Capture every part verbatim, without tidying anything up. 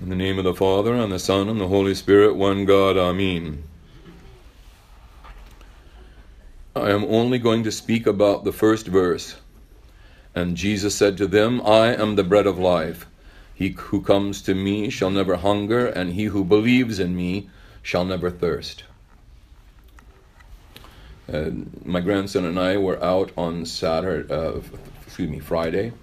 In the name of the Father, and the Son, and the Holy Spirit, one God, Amen. I am only going to speak about the first verse. And Jesus said to them, I am the bread of life. He who comes to me shall never hunger, and he who believes in me shall never thirst. Uh, my grandson and I were out on Saturday, uh, excuse me, Friday,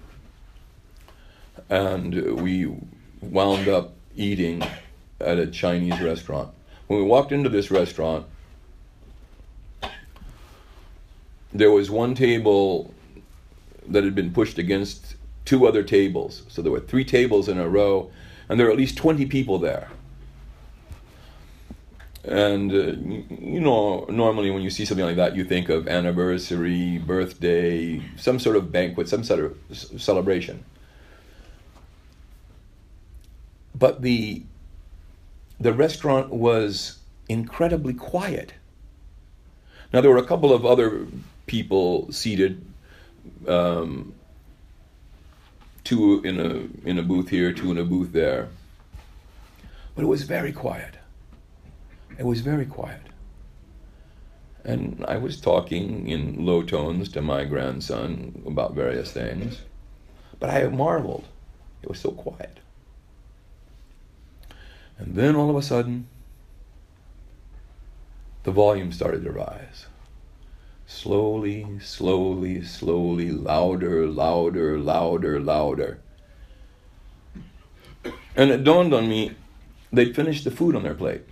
and we wound up eating at a Chinese restaurant. When we walked into this restaurant, there was one table that had been pushed against two other tables. So there were three tables in a row, and there were at least twenty people there. And, uh, you know, normally when you see something like that, you think of anniversary, birthday, some sort of banquet, some sort of celebration. But the the restaurant was incredibly quiet. Now, there were a couple of other people seated, um, two in a in a booth here, two in a booth there. But it was very quiet. It was very quiet. And I was talking in low tones to my grandson about various things, but I marveled. It was so quiet. And then all of a sudden, the volume started to rise. Slowly, slowly, slowly, louder, louder, louder, louder. And it dawned on me, they'd finished the food on their plate.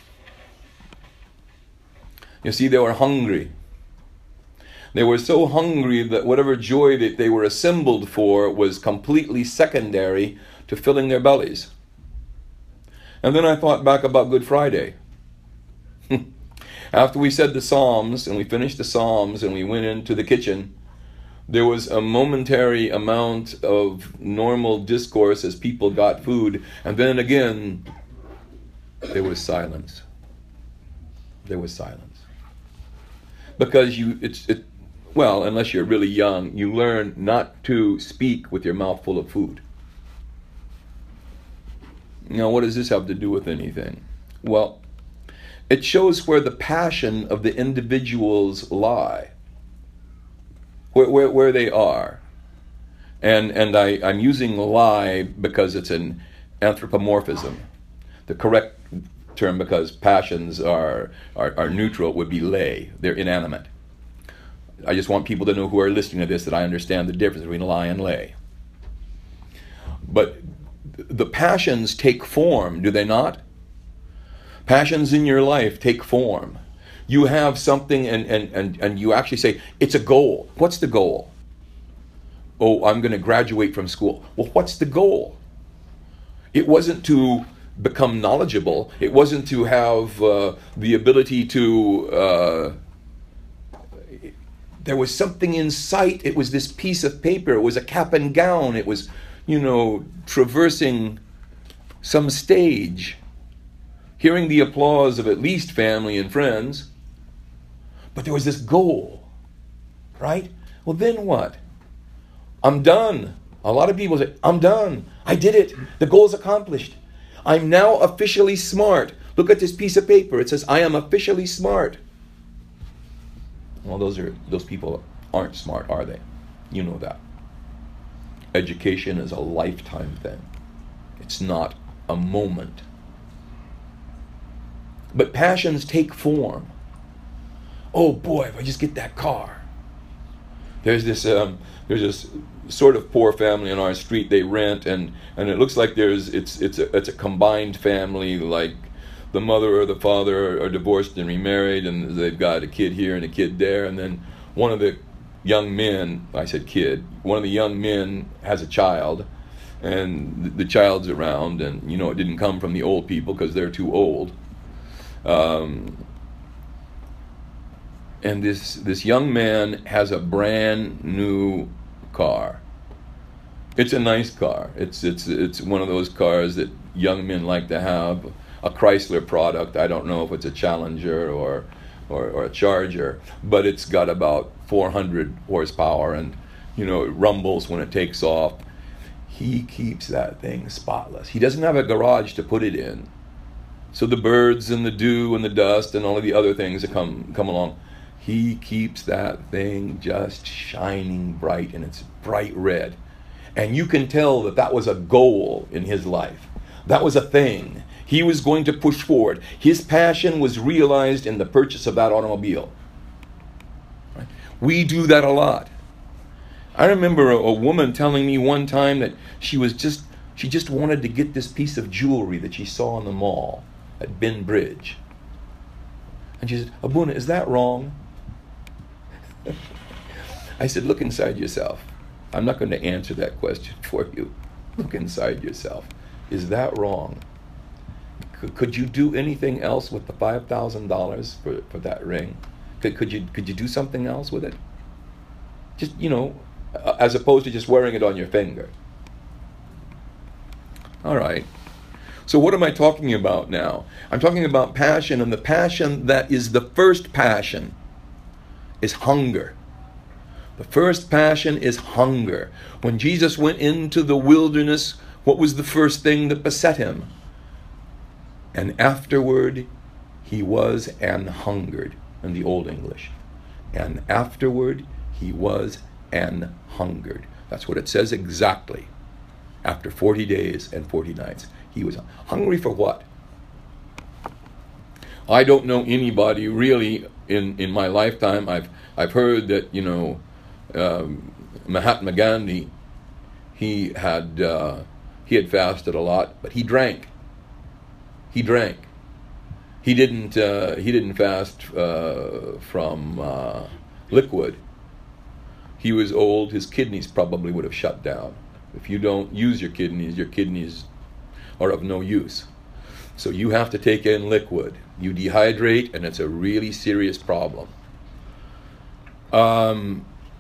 You see, they were hungry. They were so hungry that whatever joy that they were assembled for was completely secondary to filling their bellies. And then I thought back about Good Friday. After we said the Psalms, and we finished the Psalms, and we went into the kitchen, there was a momentary amount of normal discourse as people got food, and then again, there was silence. There was silence. Because you, it's, it, well, unless you're really young, you learn not to speak with your mouth full of food. Now, what does this have to do with anything? Well, it shows where the passion of the individuals lie, where where, where they are. And and I, I'm using lie because it's an anthropomorphism. The correct term, because passions are, are, are neutral, would be lay. They're inanimate. I just want people to know who are listening to this that I understand the difference between lie and lay. But the passions take form, do they not? Passions in your life take form. You have something and, and, and, and you actually say, it's a goal. What's the goal? Oh, I'm going to graduate from school. Well, what's the goal? It wasn't to become knowledgeable. It wasn't to have uh, the ability to... Uh, there was something in sight. It was this piece of paper. It was a cap and gown. It was, you know, traversing some stage, hearing the applause of at least family and friends. But there was this goal, right? Well, then what? I'm done. A lot of people say, I'm done. I did it. The goal's accomplished. I'm now officially smart. Look at this piece of paper. It says, I am officially smart. Well, those are those people aren't smart, are they? You know that. Education is a lifetime thing. It's not a moment. But passions take form. Oh boy, if I just get that car. There's this um, there's this sort of poor family on our street. They rent, and, and it looks like there's it's it's a it's a combined family. Like the mother or the father are divorced and remarried, and they've got a kid here and a kid there, and then one of the young men, I said kid, one of the young men has a child, and the child's around, and you know it didn't come from the old people because they're too old. Um, and this this young man has a brand new car. It's a nice car. It's it's it's one of those cars that young men like to have. A Chrysler product. I don't know if it's a Challenger or or, or a Charger, but it's got about four hundred horsepower, and you know it rumbles when it takes off. He keeps that thing spotless. He doesn't have a garage to put it in. So the birds and the dew and the dust and all of the other things that come come along, he keeps that thing just shining bright, and it's bright red. And you can tell that that was a goal in his life. That was a thing. He was going to push forward. His passion was realized in the purchase of that automobile. Right? We do that a lot. I remember a, a woman telling me one time that she was just she just wanted to get this piece of jewelry that she saw in the mall at Ben Bridge. And she said, Abuna, is that wrong? I said, look inside yourself. I'm not going to answer that question for you. Look inside yourself. Is that wrong? Could, could you do anything else with the five thousand dollars for, for that ring? Could, could you could you do something else with it? Just, you know, as opposed to just wearing it on your finger. All right. So what am I talking about now? I'm talking about passion, and the passion that is the first passion is hunger. The first passion is hunger. When Jesus went into the wilderness, what was the first thing that beset him? And afterward he was an hungered, in the Old English. And afterward he was an hungered. That's what it says exactly. After forty days and forty nights. He was hungry for what? I don't know anybody really in, in my lifetime. I've I've heard that, you know, um, Mahatma Gandhi, he had uh, he had fasted a lot, but he drank. He drank. He didn't uh, he didn't fast uh, from uh, liquid. He was old. His kidneys probably would have shut down. If you don't use your kidneys, your kidneys are of no use. So you have to take in liquid. You dehydrate, and it's a really serious problem. Um,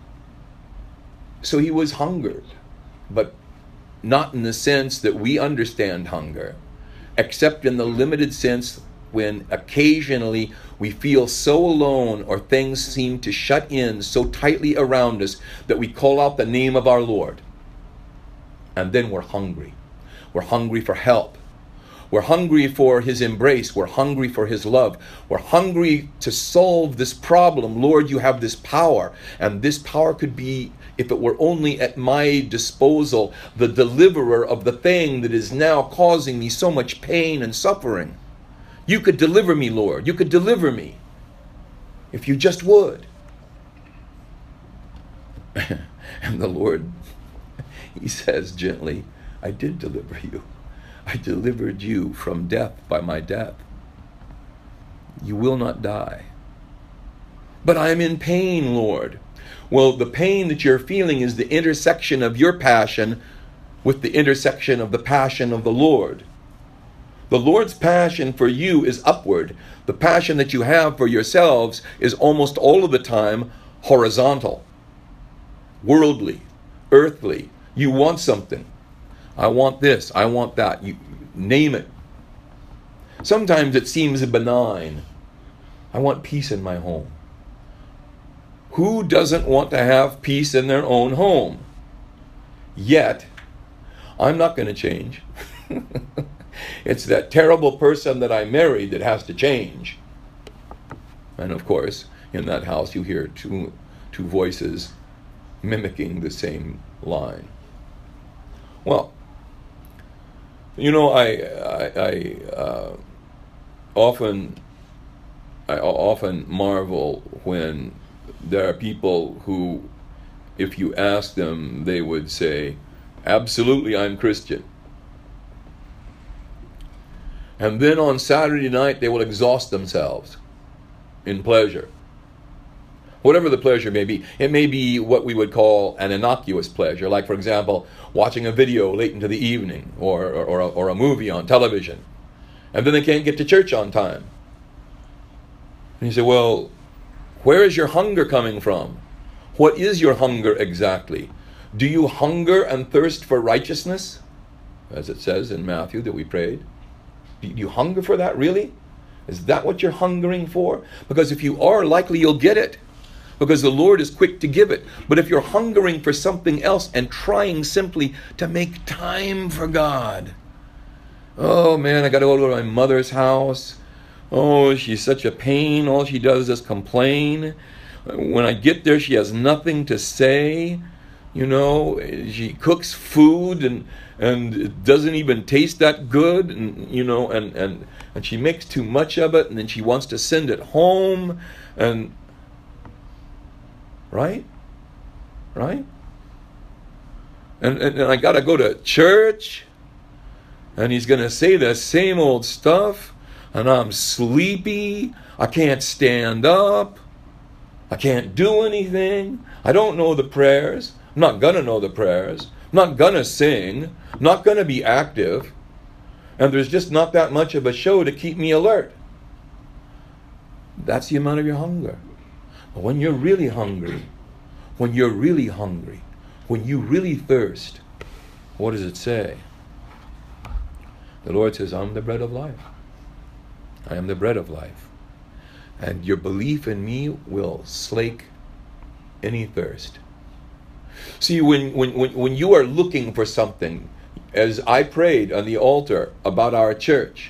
so he was hungered, but not in the sense that we understand hunger, except in the limited sense when occasionally we feel so alone, or things seem to shut in so tightly around us that we call out the name of our Lord. And then we're hungry. We're hungry for help. We're hungry for his embrace. We're hungry for his love. We're hungry to solve this problem. Lord, you have this power. And this power could be, if it were only at my disposal, the deliverer of the thing that is now causing me so much pain and suffering. You could deliver me, Lord. You could deliver me. If you just would. And the Lord, he says gently, I did deliver you. I delivered you from death by my death. You will not die. But I am in pain, Lord. Well, the pain that you're feeling is the intersection of your passion with the intersection of the passion of the Lord. The Lord's passion for you is upward. The passion that you have for yourselves is almost all of the time horizontal, worldly, earthly. You want something. I want this. I want that. You name it. Sometimes it seems benign. I want peace in my home. Who doesn't want to have peace in their own home? Yet, I'm not going to change. It's that terrible person that I married that has to change. And of course, in that house you hear two, two voices mimicking the same line. Well, you know, I, I, I uh, often, I often marvel when there are people who, if you ask them, they would say, absolutely, I'm Christian. And then on Saturday night, they will exhaust themselves in pleasure. Whatever the pleasure may be. It may be what we would call an innocuous pleasure, like, for example, watching a video late into the evening, or, or, or, a, or a movie on television. And then they can't get to church on time. And you say, well, where is your hunger coming from? What is your hunger exactly? Do you hunger and thirst for righteousness? As it says in Matthew that we prayed. Do you hunger for that, really? Is that what you're hungering for? Because if you are, likely you'll get it. because the Lord is quick to give it. But if you're hungering for something else and trying simply to make time for God, oh man, I got to go to my mother's house. Oh, she's such a pain. All she does is complain. When I get there, she has nothing to say. You know, she cooks food and and it doesn't even taste that good. And you know, and and and she makes too much of it, and then she wants to send it home. And right, right. And and, and I got to go to church, and he's going to say the same old stuff. And I'm sleepy, I can't stand up, I can't do anything, I don't know the prayers, I'm not gonna know the prayers, I'm not gonna sing, I'm not gonna be active, and there's just not that much of a show to keep me alert. That's the amount of your hunger. But when you're really hungry, when you're really hungry, when you really thirst, what does it say? The Lord says, I'm the bread of life. I am the bread of life. And your belief in me will slake any thirst. See, when, when, when, when you are looking for something, as I prayed on the altar about our church,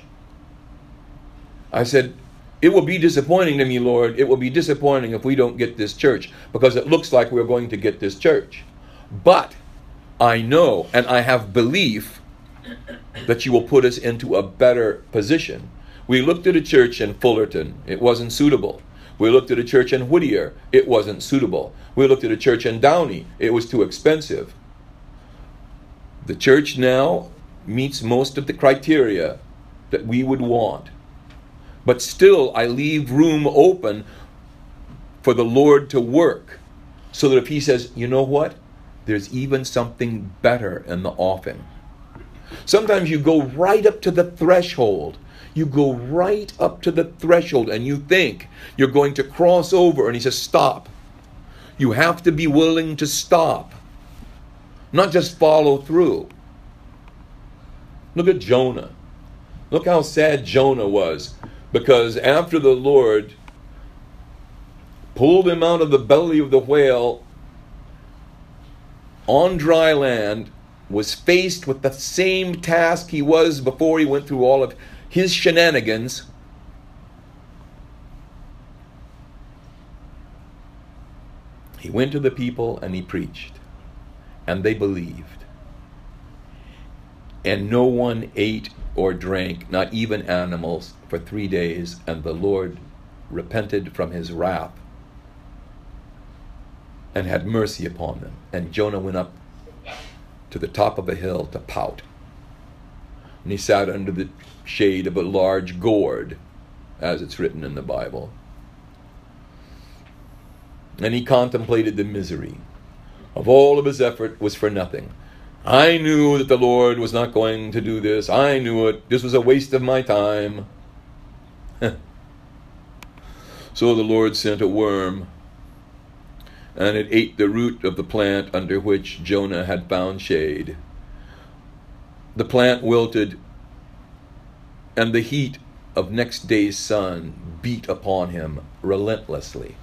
I said, it will be disappointing to me, Lord. It will be disappointing if we don't get this church, because it looks like we're going to get this church. But I know and I have belief that you will put us into a better position. We looked at a church in Fullerton. It wasn't suitable. We looked at a church in Whittier. It wasn't suitable. We looked at a church in Downey. It was too expensive. The church now meets most of the criteria that we would want. But still, I leave room open for the Lord to work, so that if He says, you know what? There's even something better in the offing. Sometimes you go right up to the threshold. You go right up to the threshold and you think you're going to cross over, and He says, stop. You have to be willing to stop, not just follow through. Look at Jonah. Look how sad Jonah was, because after the Lord pulled him out of the belly of the whale on dry land, was faced with the same task he was before he went through all of his shenanigans. He went to the people and he preached, and they believed. And no one ate or drank, not even animals, for three days, and the Lord repented from His wrath and had mercy upon them. And Jonah went up to the top of a hill to pout. And he sat under the shade of a large gourd, as it's written in the Bible. And he contemplated the misery of all of his effort was for nothing. I knew that the Lord was not going to do this. I knew it. This was a waste of my time. So the Lord sent a worm, and it ate the root of the plant under which Jonah had found shade. The plant wilted, and the heat of next day's sun beat upon him relentlessly.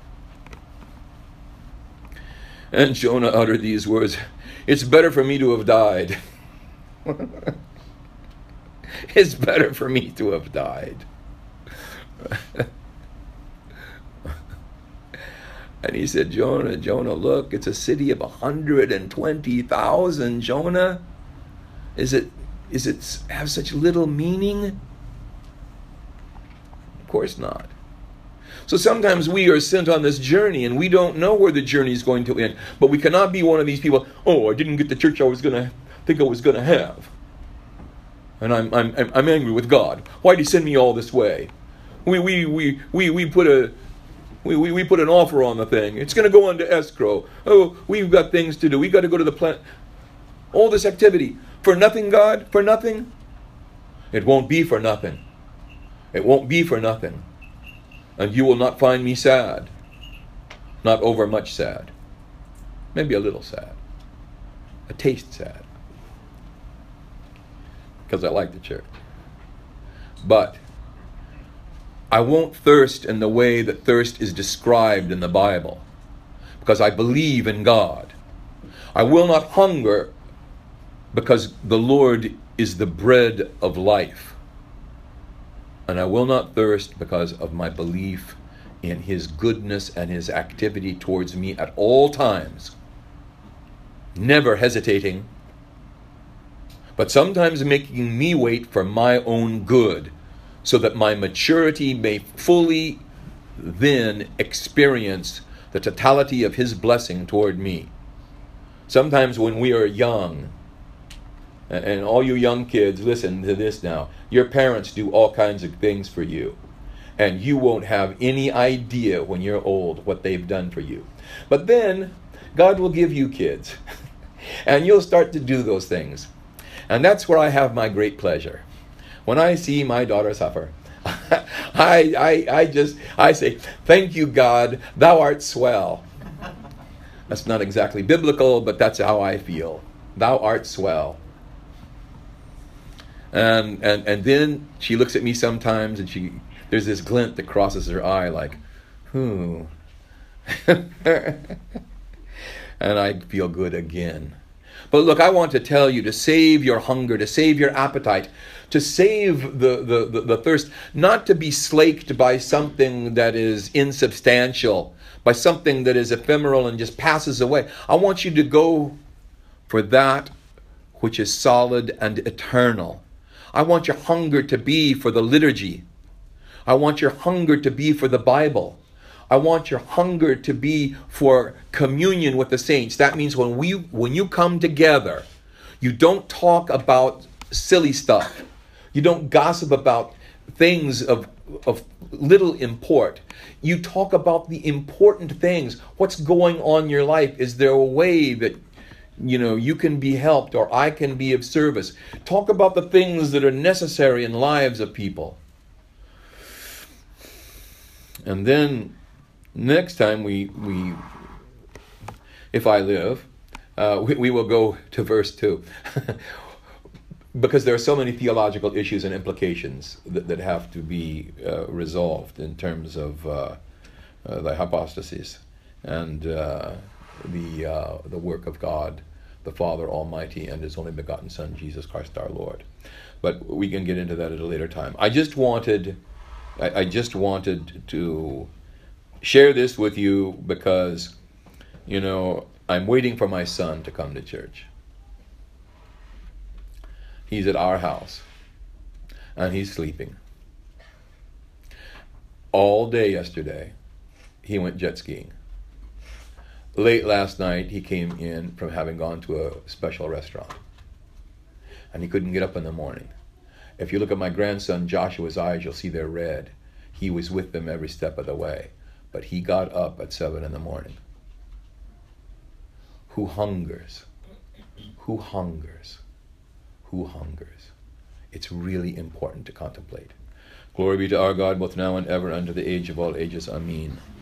And Jonah uttered these words, "It's better for me to have died." It's better for me to have died. And he said, Jonah, Jonah, look, it's a city of one hundred twenty thousand, Jonah. Is it, is it have such little meaning? Of course not. So sometimes we are sent on this journey and we don't know where the journey is going to end. But we cannot be one of these people, oh, I didn't get the church I was going to think I was going to have. And I'm I'm I'm angry with God. Why did He send me all this way? We we we we, we put a we, we, we put an offer on the thing. It's going to go into escrow. Oh, we've got things to do. We've got to go to the plant. All this activity. For nothing, God? For nothing? It won't be for nothing. It won't be for nothing. And you will not find me sad. Not over much sad. Maybe a little sad. A taste sad. Because I like the church. But I won't thirst in the way that thirst is described in the Bible. because I believe in God. I will not hunger because the Lord is the bread of life. And I will not thirst because of my belief in his goodness and his activity towards me at all times. Never hesitating, but sometimes making me wait for my own good, so that my maturity may fully then experience the totality of his blessing toward me. Sometimes when we are young, and all you young kids, listen to this now, your parents do all kinds of things for you, and you won't have any idea when you're old what they've done for you. But then God will give you kids, and you'll start to do those things. And that's where I have my great pleasure. When I see my daughter suffer, I, I, I just, I say, thank you, God, thou art swell. That's not exactly biblical, but that's how I feel. Thou art swell. And, and, and then she looks at me sometimes, and she, there's this glint that crosses her eye like, hmm. And I feel good again. But look, I want to tell you to save your hunger, to save your appetite, to save the, the, the, the thirst, not to be slaked by something that is insubstantial, by something that is ephemeral and just passes away. I want you to go for that which is solid and eternal. I want your hunger to be for the liturgy. I want your hunger to be for the Bible. I want your hunger to be for communion with the saints. That means when we when you come together, you don't talk about silly stuff. You don't gossip about things of, of little import. You talk about the important things. What's going on in your life? Is there a way that you know you can be helped, or I can be of service? Talk about the things that are necessary in lives of people. And then next time we, we if I live, uh, we, we will go to verse two. Because there are so many theological issues and implications that, that have to be uh, resolved in terms of uh, uh, the hypostasis and uh, the uh, the work of God, the Father Almighty, and His only begotten Son, Jesus Christ our Lord. But we can get into that at a later time. I just wanted, I, I just wanted to share this with you because, you know, I'm waiting for my son to come to church. He's at our house, and he's sleeping. All day yesterday, he went jet skiing. Late last night, he came in from having gone to a special restaurant, and he couldn't get up in the morning. If you look at my grandson Joshua's eyes, you'll see they're red. He was with them every step of the way, but he got up at seven in the morning. Who hungers? Who hungers? Who hungers? It's really important to contemplate. Glory be to our God, both now and ever, unto the age of all ages. Amen.